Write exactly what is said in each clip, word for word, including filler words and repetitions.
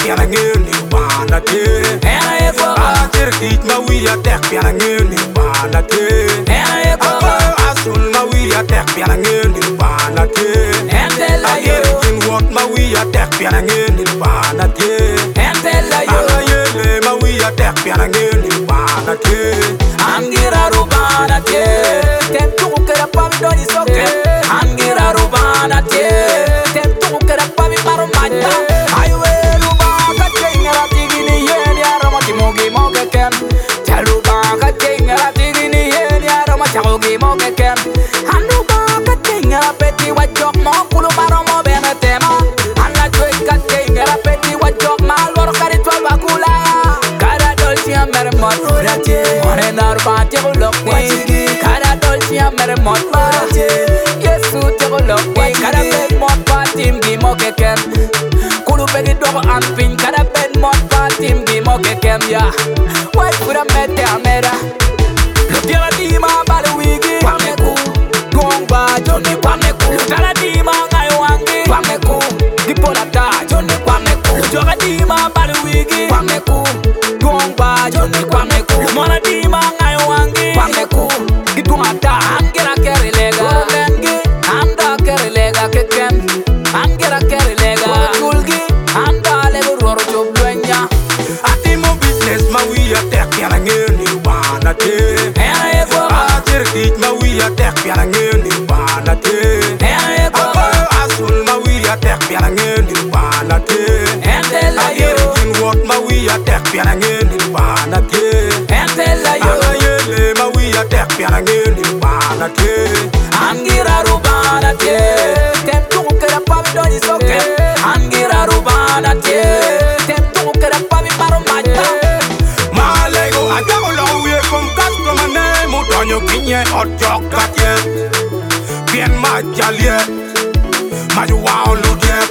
piana ngeni bana te. Ena e kwa Atir kit ma wi ya tek piana ngeni bana te. Ena e kwa Asul ma wi ya tek piana ngeni bana te. Endela yo Ayer wot ma wi ya tek piana ngeni bana te. Endela yo Ayele ma wi ya tek piana ngeni bana te. Angira rubana te Tem tu kera pavi doni soke Angira rubana te Tem tu kera pavi maro mata Aywe rubaka tengera tigini yeni arama timogi moge ken Chalubaka tengera tigini yeni arama chagogi moge ken Anubaka tengera peti wajok mo kulu maro mo bene tema Anna tweka tengera peti wajok ma loro kari twalba kulaya Kara dolci amere mot urate Mone narba tego lokni Kara dolci amere mot urate Yesu tego lokni Kara bed mot patim gi moke kem Kulu bedi dogo ampin Kara bed mot patim gi moke kem ya Wai pura mete amera Lutiara dima bale wigi Kwameku Gongba joni kwameku Lutara dima ngai wangi Kwameku Dipola ta joni kwameku Lutara dima bale wigi Kwameku Gongba joni kwameku Mona dima ngai wangi Kwameku Giduma ta angira kere lega Lengi anda kere lega keken Angira kere lega Tulgi anda lego roro jobluenya Ati mo business ma wi ya tek piana ngeni bana te. Ena e kwa Atir kit ma wi ya tek piana ngeni bana te. Ena e kwa Asul ma wi ya tek piana ngeni bana te. Endela yo Ayer wot ma wi ya tek piana ngeni bana te. Endela yo Ayele ma wi ya tek piana ngeni bana te. Angira rubana te Tem tu kera pavi doni soke Angira rubana te Tem tu kera pavi maro mata Malego ajago la wi kom customer ne mo tonyo kinye hot jok katye. Bien ma jalye. Ma ju wow lo ye.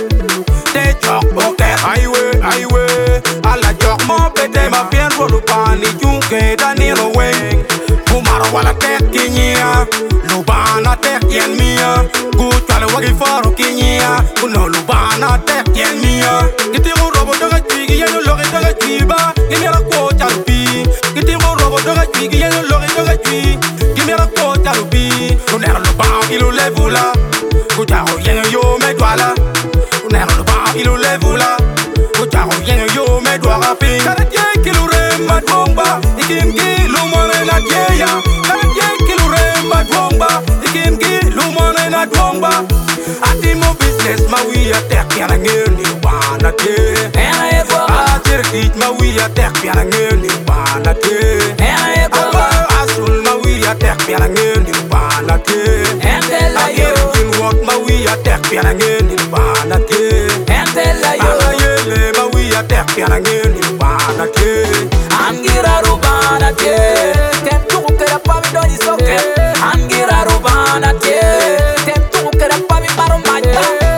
Te jok boke highway highway. Ala jok mo pete ma bien rolo pani junke danilo weng. Kumaro wala tek kinyia. Lubana tek yen mia. Gu chale wagi faro kinyia. Kuno lubana tek yen mia. Giti mo robo daga chigi yeno logi daga chiba. Gimi ala ko chalupi. Giti mo robo daga chigi yeno logi daga chi. Gimi ala ko chalupi. Kunero lubana ilu levula. Kucharo yeno yo me dwala. Kunero lubana ilu levula. Kucharo yeno yo me dwala pi. Kara tie kilu remba dwomba. Ikim ki lumone na tieya. Kara tie kilu remba dwomba. Ikim ki lumone na dwomba. Ati mo business ma wi ya tek piana ngeni bana te. Ena e kwa Atir kit ma wi ya tek piana ngeni bana te. Ena e kwa Asul ma wi ya tek piana ngeni bana te. Endela yo Ayer wot ma wi ya tek piana ngeni bana te. Endela yo Ayele ma wi ya tek piana ngeni bana te. Angira rubana te Tem tu kera pavi doni soke Angira rubana te Tem tu kera pavi maro mata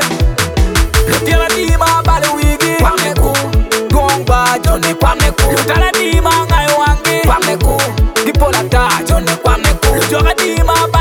Lutiara dima bale wigi Kwameku Gongba joni kwameku Lutara dima ngai wangi Kwameku Dipola ta joni kwameku Lutara dima